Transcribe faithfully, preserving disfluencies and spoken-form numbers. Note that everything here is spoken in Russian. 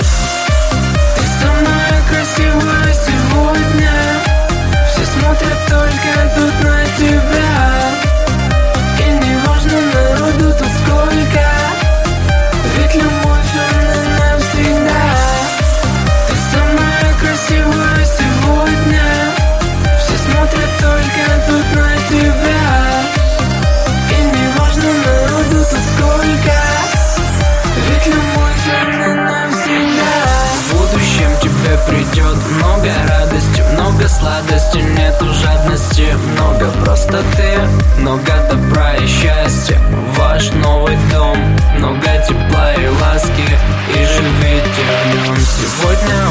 Ты самая красивая сегодня. Все смотрят только тут на тебя. И не важно народу тут сколько, ведь любовь она навсегда. Ты самая красивая сегодня. Все смотрят только тут на тебя. И не важно народу тут сколько, ведь любовь она навсегда. В будущем тебе придет много радости, много сладости, нету жадности, много простоты, много добра и счастья. Ваш новый дом, много тепла и ласки, и живите в нем сегодня.